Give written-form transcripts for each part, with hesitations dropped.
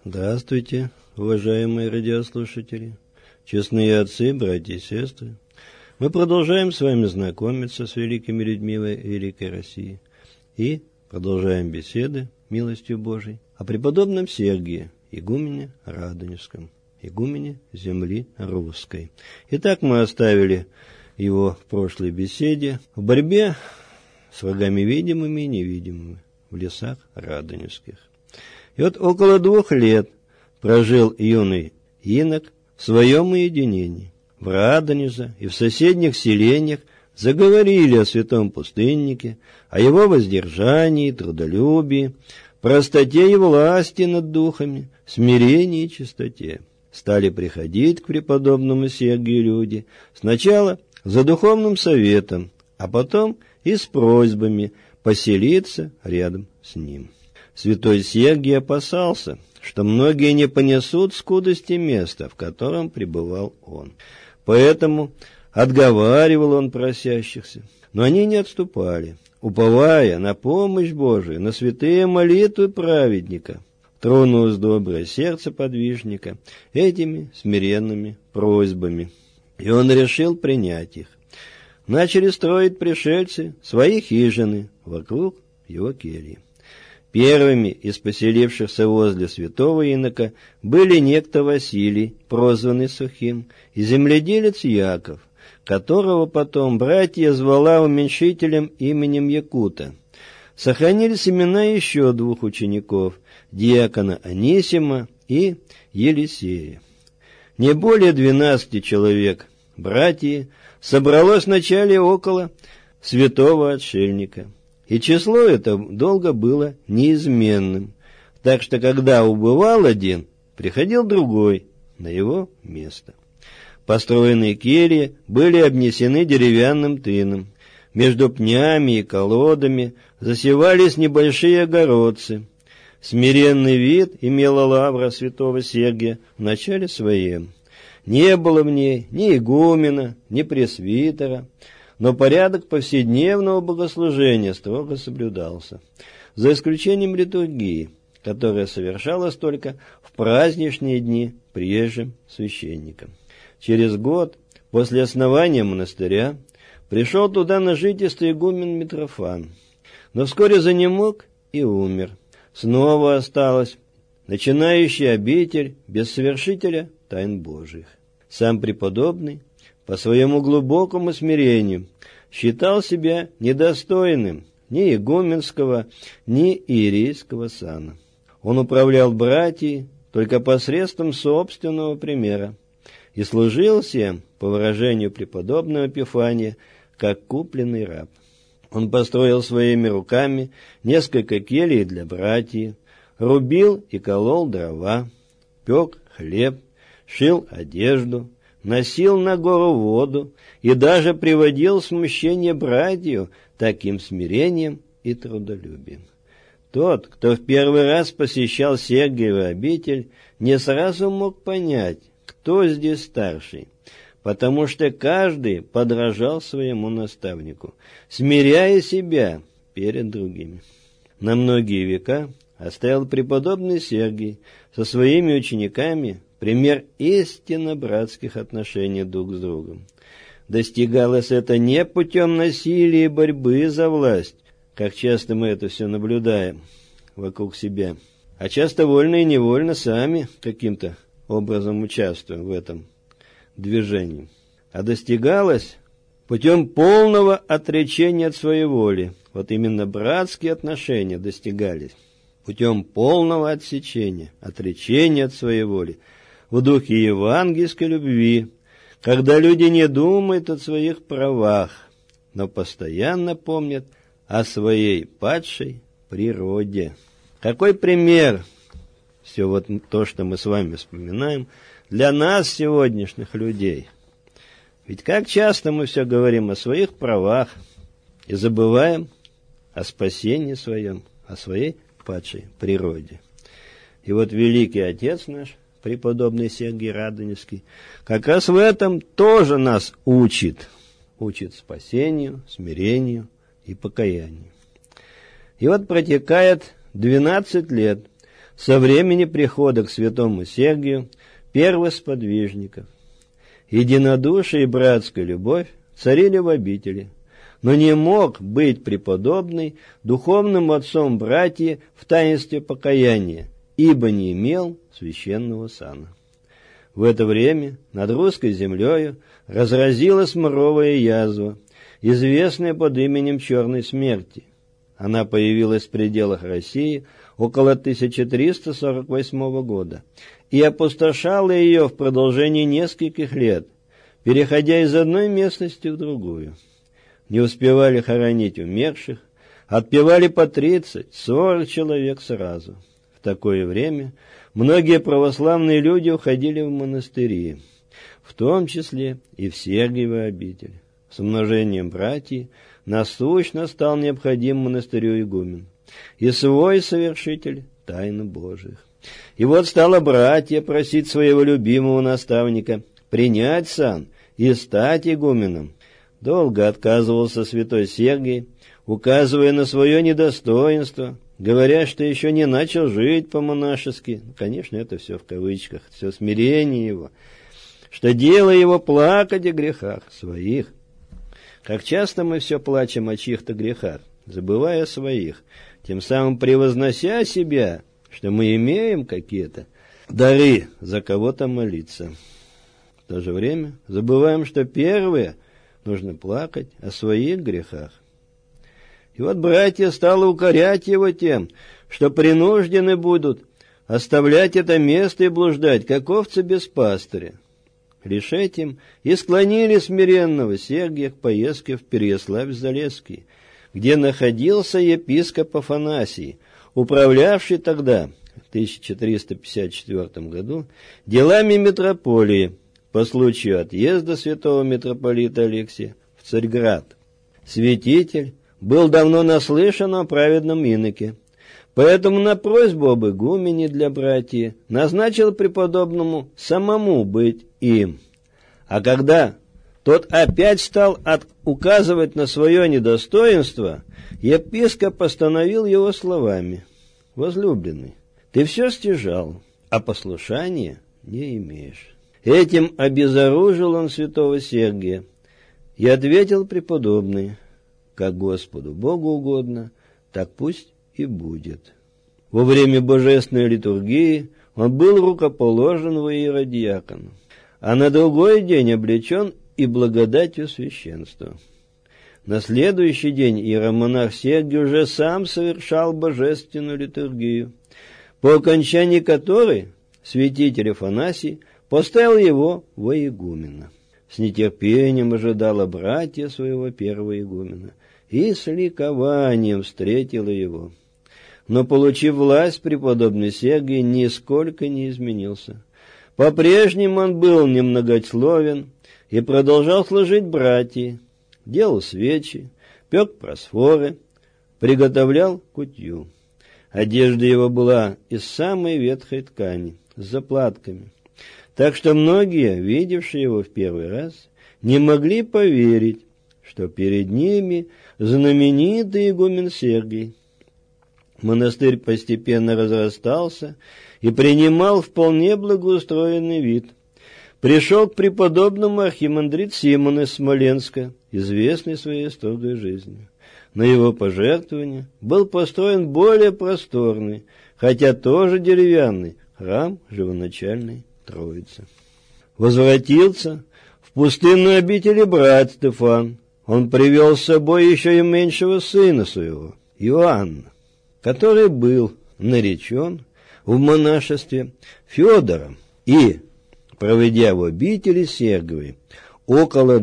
Здравствуйте, уважаемые радиослушатели, честные отцы, братья и сестры. Мы продолжаем с вами знакомиться с великими людьми Великой России и продолжаем беседы, милостью Божией, о преподобном Сергии, игумене Радонежском, игумене земли русской. Итак, мы оставили его в прошлой беседе в борьбе с врагами видимыми и невидимыми в лесах радонежских. И вот около 2 лет прожил юный инок в своем уединении. В Радонеже и в соседних селениях заговорили о святом пустыннике, о его воздержании, трудолюбии, простоте и власти над духами, смирении и чистоте. Стали приходить к преподобному Сергию люди сначала за духовным советом, а потом и с просьбами поселиться рядом с ним. Святой Сергий опасался, что многие не понесут скудости места, в котором пребывал он. Поэтому отговаривал он просящихся, но они не отступали, уповая на помощь Божию, на святые молитвы праведника. Тронулось доброе сердце подвижника этими смиренными просьбами, и он решил принять их. Начали строить пришельцы свои хижины вокруг его кельи. Первыми из поселившихся возле святого инока были некто Василий, прозванный Сухим, и земледелец Яков, которого потом братья звала уменьшителем именем Якута. Сохранились имена еще 2 учеников, диакона Анисима и Елисея. Не более 12 человек, братья, собралось вначале около святого отшельника. И число это долго было неизменным, так что когда убывал один, приходил другой на его место. Построенные кельи были обнесены деревянным тыном. Между пнями и колодами засевались небольшие огородцы. Смиренный вид имела лавра святого Сергия в начале своем. Не было в ней ни игумена, ни пресвитера, но порядок повседневного богослужения строго соблюдался, за исключением литургии, которая совершалась только в праздничные дни приезжим священникам. Через год после основания монастыря пришел туда на жительство игумен Митрофан, но вскоре занемог и умер. Снова осталась начинающая обитель без совершителя тайн Божиих. Сам преподобный по своему глубокому смирению считал себя недостойным ни игуменского, ни иерейского сана. Он управлял братьями только посредством собственного примера и служил всем, по выражению преподобного Эпифания, как купленный раб. Он построил своими руками несколько келий для братьев, рубил и колол дрова, пек хлеб, шил одежду, носил на гору воду и даже приводил в смущение братью таким смирением и трудолюбием. Тот, кто в первый раз посещал Сергиеву обитель, не сразу мог понять, кто здесь старший, потому что каждый подражал своему наставнику, смиряя себя перед другими. На многие века оставил преподобный Сергий со своими учениками пример истинно братских отношений друг с другом. Достигалось это не путем насилия и борьбы за власть, как часто мы это все наблюдаем вокруг себя, а часто вольно и невольно сами каким-то образом участвуем в этом движении, а достигалось путем полного отречения от своей воли. Вот именно братские отношения достигались путем полного отсечения, отречения от своей воли, в духе евангельской любви, когда люди не думают о своих правах, но постоянно помнят о своей падшей природе. Какой пример все вот то, что мы с вами вспоминаем, для нас, сегодняшних людей. Ведь как часто мы все говорим о своих правах и забываем о спасении своем, о своей падшей природе. И вот великий Отец наш, преподобный Сергий Радонежский, как раз в этом тоже нас учит спасению, смирению и покаянию. И вот протекает 12 лет со времени прихода к святому Сергию первых сподвижников. Единодушие и братская любовь царили в обители, но не мог быть преподобный духовным отцом братьев в таинстве покаяния, ибо не имел священного сана. В это время над русской землею разразилась моровая язва, известная под именем Черной смерти. Она появилась в пределах России около 1348 года и опустошала ее в продолжении нескольких лет, переходя из одной местности в другую. Не успевали хоронить умерших, отпевали по 30-40 человек сразу. В такое время многие православные люди уходили в монастыри, в том числе и в Сергиеву обитель. С умножением братьев насущно стал необходим монастырю игумен и свой совершитель тайн Божиих. И вот стало братья просить своего любимого наставника принять сан и стать игуменом. Долго отказывался святой Сергий, указывая на свое недостоинство, говоря, что еще не начал жить по-монашески. Конечно, это все в кавычках, все смирение его, что дело его плакать о грехах своих. Как часто мы все плачем о чьих-то грехах, забывая о своих, тем самым превознося себя, что мы имеем какие-то дары за кого-то молиться. В то же время забываем, что первое нужно плакать о своих грехах. И вот братья стали укорять его тем, что принуждены будут оставлять это место и блуждать, как овцы без пастыря. Лишь этим и склонили смиренного Сергия к поездке в Переяславль-Залесский, где находился епископ Афанасий, управлявший тогда, в 1354 году, делами митрополии по случаю отъезда святого митрополита Алексия в Царьград. Святитель был давно наслышан о праведном иноке, поэтому на просьбу об игумене для братьев назначил преподобному самому быть им. А когда тот опять стал указывать на свое недостоинство, епископ постановил его словами: «Возлюбленный, ты все стяжал, а послушания не имеешь». Этим обезоружил он святого Сергия и ответил преподобный: «Как Господу Богу угодно, так пусть и будет». Во время божественной литургии он был рукоположен во иеродиакон, а на другой день облечен и благодатью священства. На следующий день иеромонах Сергий уже сам совершал божественную литургию, по окончании которой святитель Афанасий поставил его во игумена. С нетерпением ожидала братья своего первого игумена и с ликованием встретила его. Но, получив власть, преподобный Сергий нисколько не изменился. По-прежнему он был немногословен и продолжал служить братьям, делал свечи, пек просфоры, приготовлял кутью. Одежда его была из самой ветхой ткани, с заплатками, так что многие, видевшие его в первый раз, не могли поверить, что перед ними знаменитый игумен Сергий. Монастырь постепенно разрастался и принимал вполне благоустроенный вид. Пришел к преподобному архимандрит Симон из Смоленска, известный своей строгой жизнью. На его пожертвование был построен более просторный, хотя тоже деревянный, храм живоначальной Троицы. Возвратился в пустынную обитель брат Стефан. Он привел с собой еще и меньшего сына своего, Иоанна, который был наречен в монашестве Федором и, проведя в обители Сергиевой около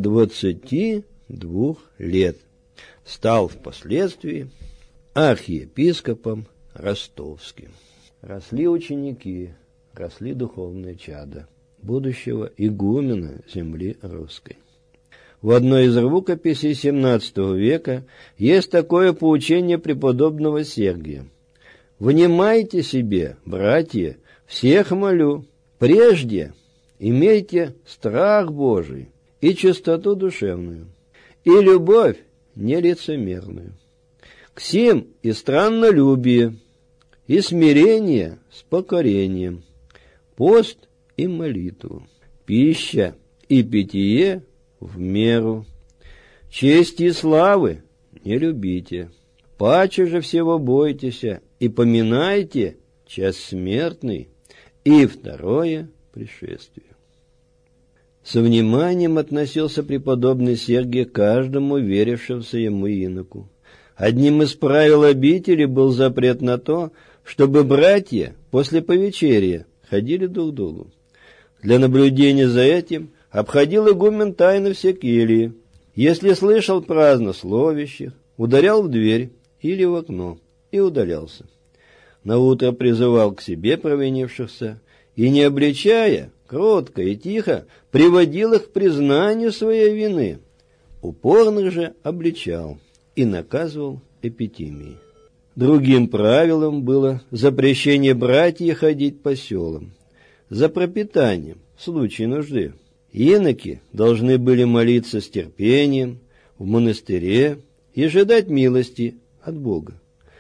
22 лет, стал впоследствии архиепископом ростовским. Росли ученики, росли духовные чада будущего игумена земли русской. В одной из рукописей XVII века есть такое поучение преподобного Сергия: «Внимайте себе, братья, всех молю, прежде имейте страх Божий и чистоту душевную, и любовь нелицемерную, к сим и страннолюбие, и смирение с покорением, пост и молитву, пища и питье в меру, чести и славы не любите, паче же всего бойтесь и поминайте час смертный и второе пришествие. Со вниманием относился преподобный Сергий к каждому верившемуся ему иноку. Одним из правил обители был запрет на то, чтобы братья после повечерия ходили друг к другу. Для наблюдения за этим обходил игумен тайно все кельи. Если слышал празднословящих, ударял в дверь или в окно и удалялся. Наутро призывал к себе провинившихся и, не обличая, кротко и тихо приводил их к признанию своей вины. Упорных же обличал и наказывал эпитимией. Другим правилом было запрещение братьев ходить по селам за пропитанием в случае нужды. Иноки должны были молиться с терпением в монастыре и ожидать милости от Бога.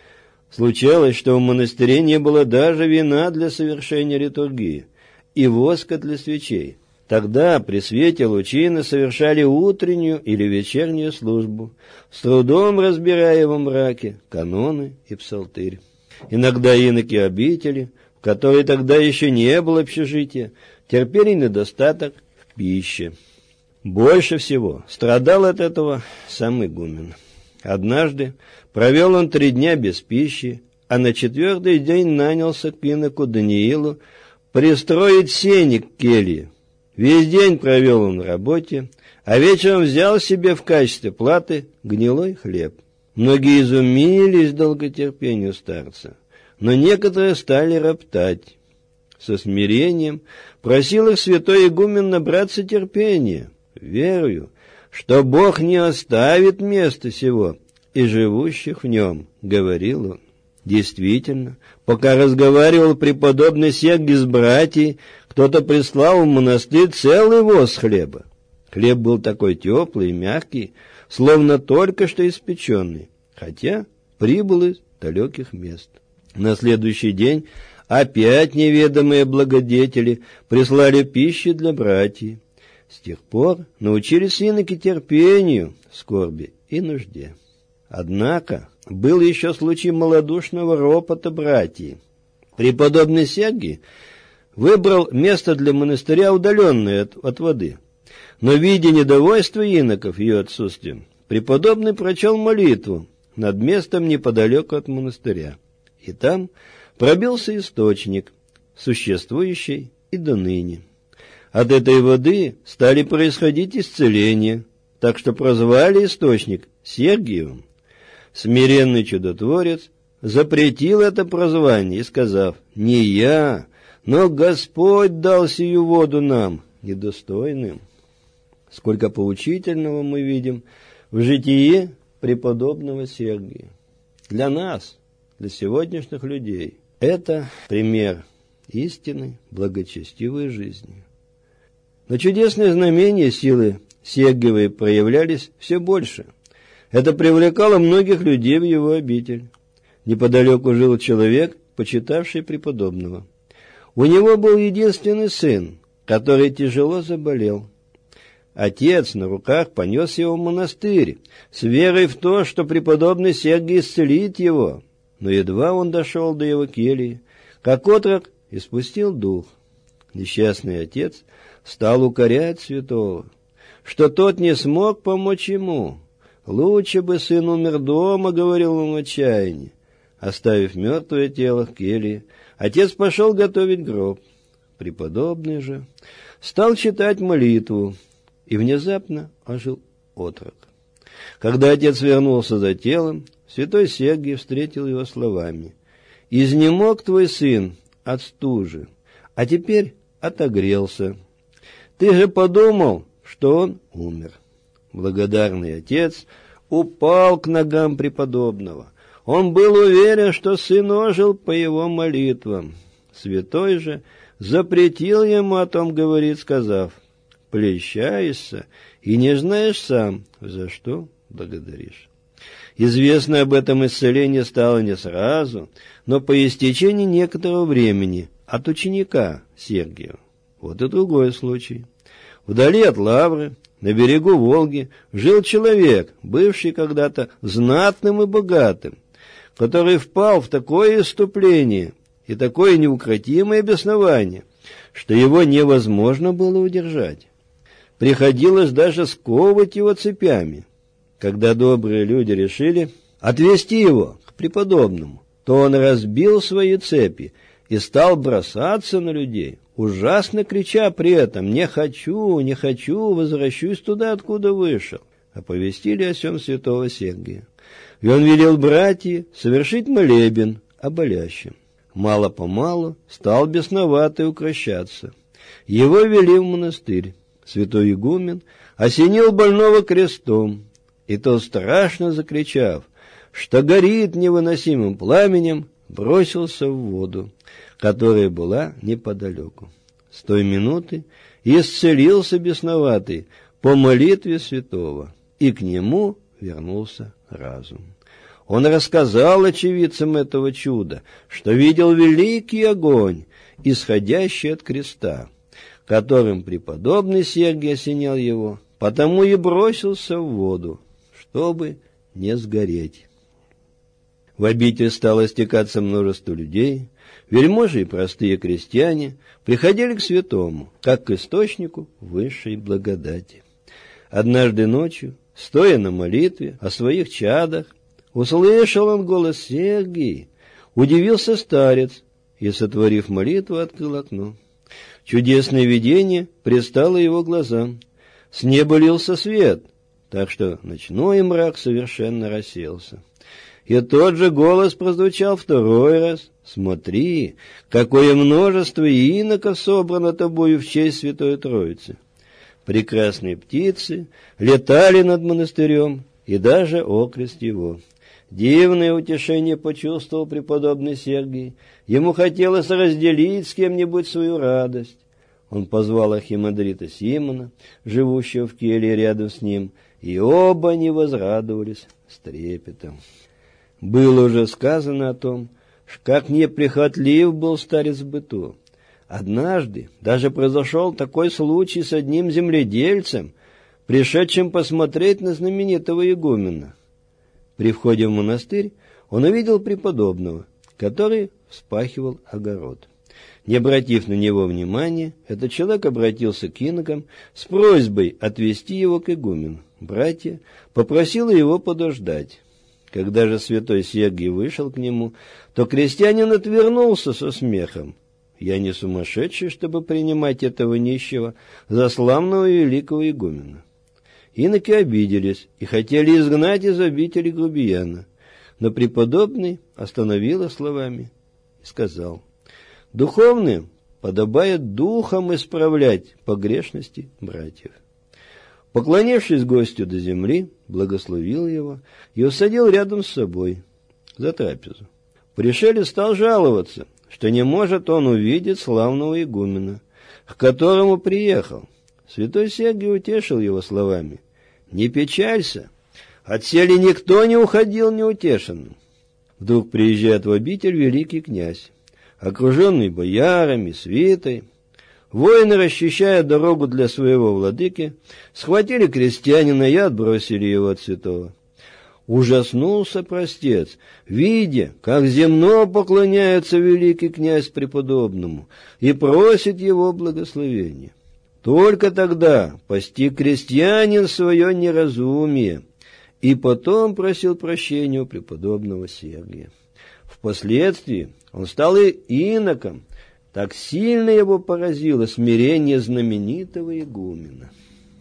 Случалось, что в монастыре не было даже вина для совершения литургии и воска для свечей. Тогда при свете лучины совершали утреннюю или вечернюю службу, с трудом разбирая во мраке каноны и псалтырь. Иногда иноки обители, в которой тогда еще не было общежития, терпели недостаток в пище. Больше всего страдал от этого сам игумен. Однажды провел он 3 дня без пищи, а на 4-й день нанялся к иноку Даниилу пристроить сеник к келье. Весь день провел он в работе, а вечером взял себе в качестве платы гнилой хлеб. Многие изумились долготерпению старца, но некоторые стали роптать. Со смирением просил их святой игумен набраться терпения, верою, что Бог не оставит места сего и живущих в нем, говорил он. Действительно, пока разговаривал преподобный Сергий с братьей, кто-то прислал в монастырь целый воз хлеба. Хлеб был такой теплый и мягкий, словно только что испеченный, хотя прибыл из далеких мест. На следующий день опять неведомые благодетели прислали пищи для братьев. С тех пор научились иноки терпению, скорби и нужде. Однако был еще случай малодушного ропота братьев. Преподобный Сергий выбрал место для монастыря, удаленное от воды. Но, видя недовольство иноков ее отсутствием, преподобный прочел молитву над местом неподалеку от монастыря. И там пробился источник, существующий и до ныне. От этой воды стали происходить исцеления, так что прозвали источник Сергиевым. Смиренный чудотворец запретил это прозвание, сказав: «Не я, но Господь дал сию воду нам, недостойным». Сколько поучительного мы видим в житии преподобного Сергия. Для нас, для сегодняшних людей, это пример истинной, благочестивой жизни. Но чудесные знамения силы Сергиевой проявлялись все больше. Это привлекало многих людей в его обитель. Неподалеку жил человек, почитавший преподобного. У него был единственный сын, который тяжело заболел. Отец на руках понес его в монастырь, с верой в то, что преподобный Сергий исцелит его. Но едва он дошел до его кельи, как отрок испустил дух. Несчастный отец стал укорять святого, что тот не смог помочь ему. «Лучше бы сын умер дома», — говорил он в отчаянии. Оставив мертвое тело в келье, отец пошел готовить гроб. Преподобный же стал читать молитву, и внезапно ожил отрок. Когда отец вернулся за телом, святой Сергий встретил его словами: «Изнемог твой сын от стужи, а теперь отогрелся. Ты же подумал, что он умер». Благодарный отец упал к ногам преподобного. Он был уверен, что сын ожил по его молитвам. Святой же запретил ему о том говорить, сказав: «Плещаешься и не знаешь сам, за что благодаришь». Известно об этом исцелении стало не сразу, но по истечении некоторого времени от ученика Сергия. Вот и другой случай. Вдали от Лавры, на берегу Волги, жил человек, бывший когда-то знатным и богатым, который впал в такое исступление и такое неукротимое беснование, что его невозможно было удержать. Приходилось даже сковывать его цепями. Когда добрые люди решили отвести его к преподобному, то он разбил свои цепи и стал бросаться на людей, ужасно крича при этом: «Не хочу, не хочу, возвращусь туда, откуда вышел». Оповестили о сем святого Сергия. И он велел братьям совершить молебен о болящем. Мало-помалу стал бесноватый укращаться. Его вели в монастырь. Святой игумен осенил больного крестом, и тот, страшно закричав, что горит невыносимым пламенем, бросился в воду, которая была неподалеку. С той минуты исцелился бесноватый по молитве святого, и к нему вернулся разум. Он рассказал очевидцам этого чуда, что видел великий огонь, исходящий от креста, которым преподобный Сергий осенял его, потому и бросился в воду, чтобы не сгореть. В обитель стало стекаться множество людей, вельможи и простые крестьяне приходили к святому, как к источнику высшей благодати. Однажды ночью, стоя на молитве о своих чадах, услышал он голос Сергия, удивился старец и, сотворив молитву, открыл окно. Чудесное видение предстало его глазам. С неба лился свет, так что ночной мрак совершенно рассеялся. И тот же голос прозвучал второй раз: «Смотри, какое множество иноков собрано тобою в честь Святой Троицы». Прекрасные птицы летали над монастырем, и даже окрест его. Дивное утешение почувствовал преподобный Сергий. Ему хотелось разделить с кем-нибудь свою радость. Он позвал архимандрита Симона, живущего в келье рядом с ним, и оба они возрадовались с трепетом. Было уже сказано о том, как неприхотлив был старец в быту. Однажды даже произошел такой случай с одним земледельцем, пришедшим посмотреть на знаменитого игумена. При входе в монастырь он увидел преподобного, который вспахивал огород. Не обратив на него внимания, этот человек обратился к инокам с просьбой отвести его к игумену. Братья попросили его подождать. Когда же святой Сергий вышел к нему, то крестьянин отвернулся со смехом. «Я не сумасшедший, чтобы принимать этого нищего за славного и великого игумена». Иноки обиделись и хотели изгнать из обители грубияна, но преподобный остановил их словами и сказал: «Духовным подобает духом исправлять погрешности братьев». Поклонившись гостю до земли, благословил его и усадил рядом с собой за трапезу. Пришелец стал жаловаться, что не может он увидеть славного игумена, к которому приехал. Святой Сергий утешил его словами: «Не печалься, отселе никто не уходил неутешенным». Вдруг приезжает в обитель великий князь, окруженный боярами, свитой. Воины, расчищая дорогу для своего владыки, схватили крестьянина и отбросили его от святого. Ужаснулся простец, видя, как земно поклоняется великий князь преподобному и просит его благословения. Только тогда постиг крестьянин свое неразумие и потом просил прощения у преподобного Сергия. Впоследствии он стал и иноком. Так сильно его поразило смирение знаменитого игумена.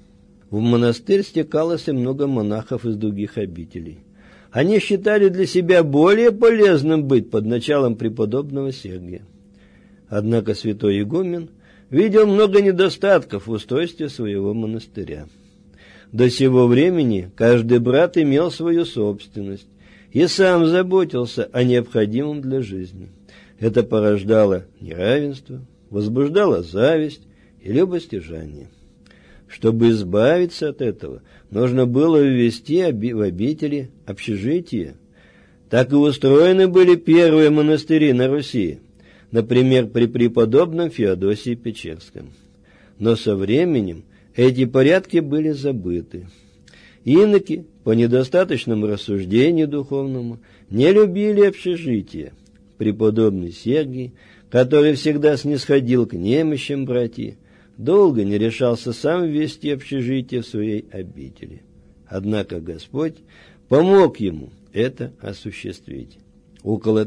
В монастырь стекалось и много монахов из других обителей. Они считали для себя более полезным быть под началом преподобного Сергия. Однако святой игумен видел много недостатков в устройстве своего монастыря. До сего времени каждый брат имел свою собственность и сам заботился о необходимом для жизни. Это порождало неравенство, возбуждало зависть и любостяжание. Чтобы избавиться от этого, нужно было ввести в обители общежитие. Так и устроены были первые монастыри на Руси, например, при преподобном Феодосии Печерском. Но со временем эти порядки были забыты. Иноки, по недостаточному рассуждению духовному, не любили общежития. Преподобный Сергий, который всегда снисходил к немощам братьев, долго не решался сам ввести общежитие в своей обители. Однако Господь помог ему это осуществить. Около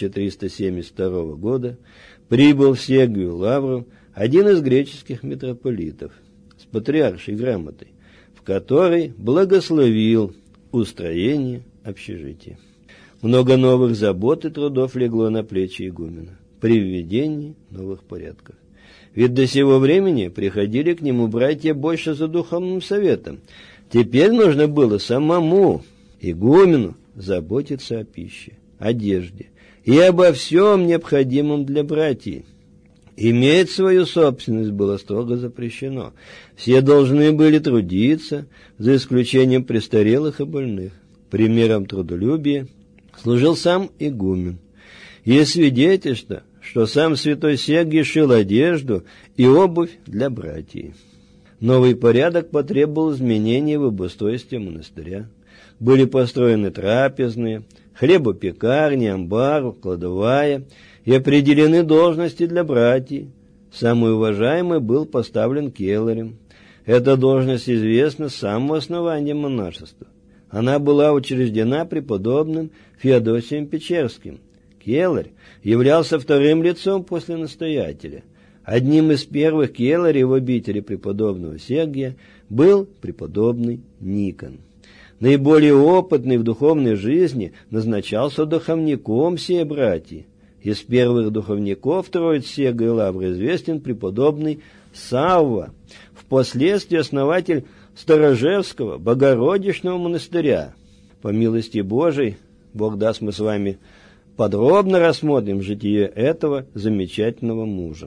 1372 года прибыл в Сергию Лавру один из греческих митрополитов с патриаршей грамотой, в которой благословил устроение общежития. Много новых забот и трудов легло на плечи игумена при введении новых порядков. Ведь до сего времени приходили к нему братья больше за духовным советом. Теперь нужно было самому игумену заботиться о пище, одежде и обо всем необходимом для братьев. Иметь свою собственность было строго запрещено. Все должны были трудиться, за исключением престарелых и больных. Примером трудолюбия служил сам игумен. Есть свидетельство, что сам святой Сергий шил одежду и обувь для братьев. Новый порядок потребовал изменений в обустройстве монастыря. Были построены трапезные, хлебопекарни, амбар, кладовая, и определены должности для братьев. Самый уважаемый был поставлен келарем. Эта должность известна с самого основания монашества. Она была учреждена преподобным Феодосием Печерским. Келарь являлся вторым лицом после настоятеля. Одним из первых келарей в обители преподобного Сергия был преподобный Никон. Наиболее опытный в духовной жизни назначался духовником всех братьев. Из первых духовников Троицы Сергия Лавры известен преподобный Савва, впоследствии основатель Сторожевского Богородичного монастыря. По милости Божией, Бог даст, мы с вами подробно рассмотрим житие этого замечательного мужа.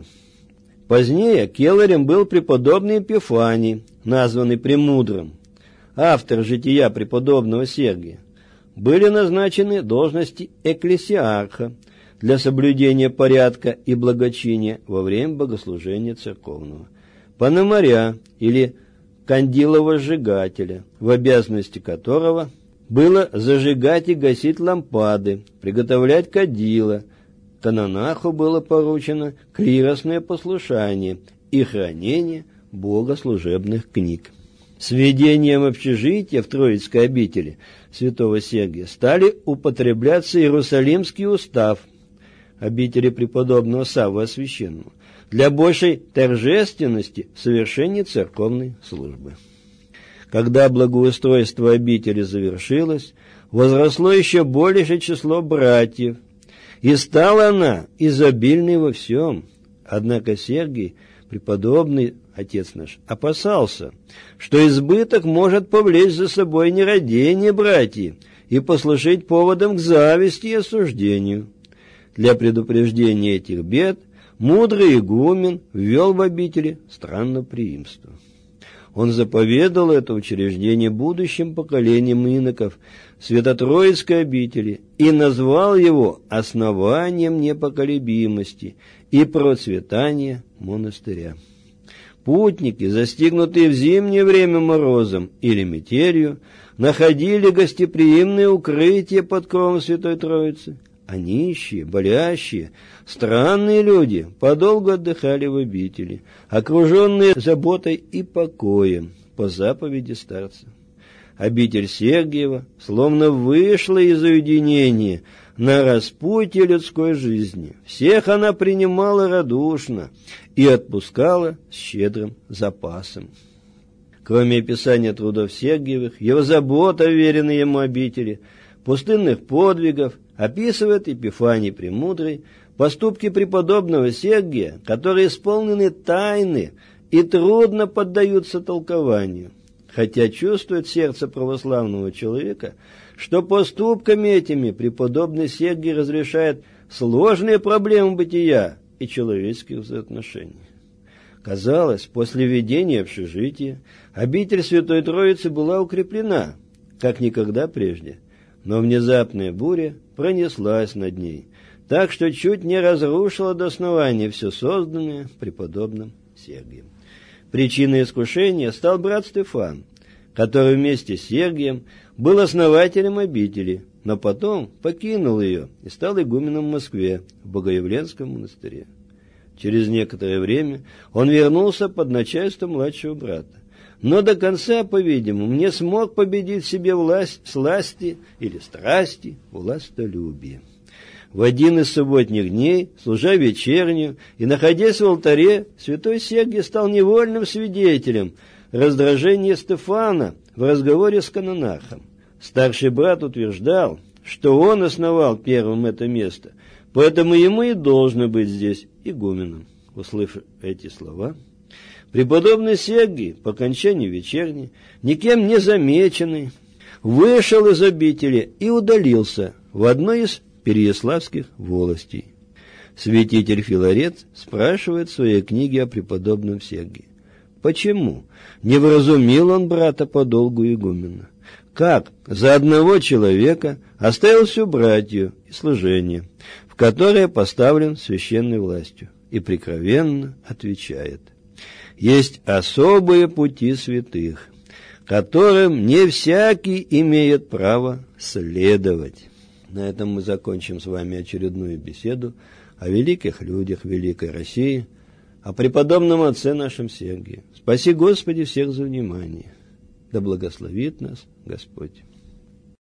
Позднее келарем был преподобный Епифаний, названный Премудрым, автор жития преподобного Сергия. Были назначены должности экклесиарха для соблюдения порядка и благочиния во время богослужения церковного, пономаря или кандиловожигателя, в обязанности которого было зажигать и гасить лампады, приготовлять кадила. Канонаху было поручено клиросное послушание и хранение богослужебных книг. С введением общежития в Троицкой обители святого Сергия стали употребляться Иерусалимский устав обители преподобного Саввы Освященного для большей торжественности в совершении церковной службы. Когда благоустройство обители завершилось, возросло еще большее число братьев, и стала она изобильной во всем. Однако Сергий, преподобный отец наш, опасался, что избыток может повлечь за собой нерадение братьев и послужить поводом к зависти и осуждению. Для предупреждения этих бед мудрый игумен ввел в обители странноприимство. Он заповедал это учреждение будущим поколениям иноков Свято-Троицкой обители и назвал его основанием непоколебимости и процветания монастыря. Путники, застигнутые в зимнее время морозом или метелью, находили гостеприимное укрытие под кровом Святой Троицы, а нищие, болящие, странные люди подолгу отдыхали в обители, окруженные заботой и покоем по заповеди старца. Обитель Сергиева словно вышла из уединения на распутье людской жизни. Всех она принимала радушно и отпускала с щедрым запасом. Кроме описания трудов Сергиевых, его забота, веренной ему обители, пустынных подвигов, описывает Епифаний Премудрый поступки преподобного Сергия, которые исполнены тайны и трудно поддаются толкованию, хотя чувствует сердце православного человека, что поступками этими преподобный Сергий разрешает сложные проблемы бытия и человеческих взаимоотношений. Казалось, после введения общежития обитель Святой Троицы была укреплена, как никогда прежде, но внезапная буря пронеслась над ней, так что чуть не разрушила до основания все созданное преподобным Сергием. Причиной искушения стал брат Стефан, который вместе с Сергием был основателем обители, но потом покинул ее и стал игуменом в Москве, в Богоявленском монастыре. Через некоторое время он вернулся под начальством младшего брата, но до конца, по-видимому, не смог победить в себе сласти или страсти, властолюбие. В один из субботних дней, служа вечернюю и находясь в алтаре, святой Сергий стал невольным свидетелем раздражения Стефана в разговоре с канонархом. Старший брат утверждал, что он основал первым это место, поэтому ему и должно быть здесь игуменом. Услышав эти слова, преподобный Сергий по окончании вечерни, никем не замеченный, вышел из обители и удалился в одной из переяславских волостей. Святитель Филарет спрашивает в своей книге о преподобном Сергии: почему не вразумил он брата по долгу игумена? Как за одного человека оставил всю братью и служение, в которое поставлен священной властью, и прикровенно отвечает: есть особые пути святых, которым не всякий имеет право следовать. На этом мы закончим с вами очередную беседу о великих людях великой России, о преподобном отце нашем Сергии. Спаси, Господи, всех за внимание. Да благословит нас Господь.